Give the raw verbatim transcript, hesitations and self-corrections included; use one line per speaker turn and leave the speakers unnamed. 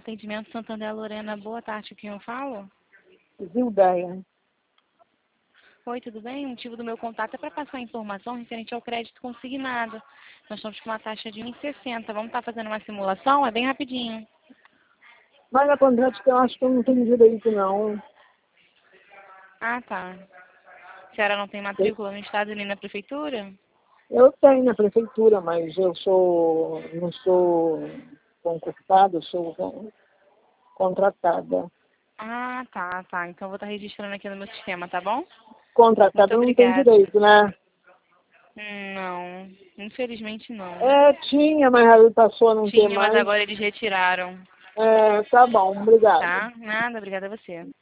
Atendimento Santander Lorena, boa tarde, quem eu falo?
Zildeia.
Oi, tudo bem? O motivo do meu contato é para passar informação referente ao crédito consignado. Nós estamos com uma taxa de um vírgula sessenta. Vamos estar fazendo uma simulação? É bem rapidinho.
Mas na contrato que eu acho que eu não tenho direito, não.
Ah, tá. A senhora não tem matrícula no estado nem na prefeitura?
Eu tenho na prefeitura, mas eu sou, não sou concursada, eu sou con- contratada.
Ah, tá, tá. Então eu vou estar registrando aqui no meu sistema, tá bom? Muito
Contratada não tem
obrigada.
direito, né?
Hum, Não, infelizmente não.
É, tinha, mas aí passou a não ter
Tinha, mas
mais.
agora eles retiraram,
É, tá bom, obrigado.
tá? Nada, obrigada a você.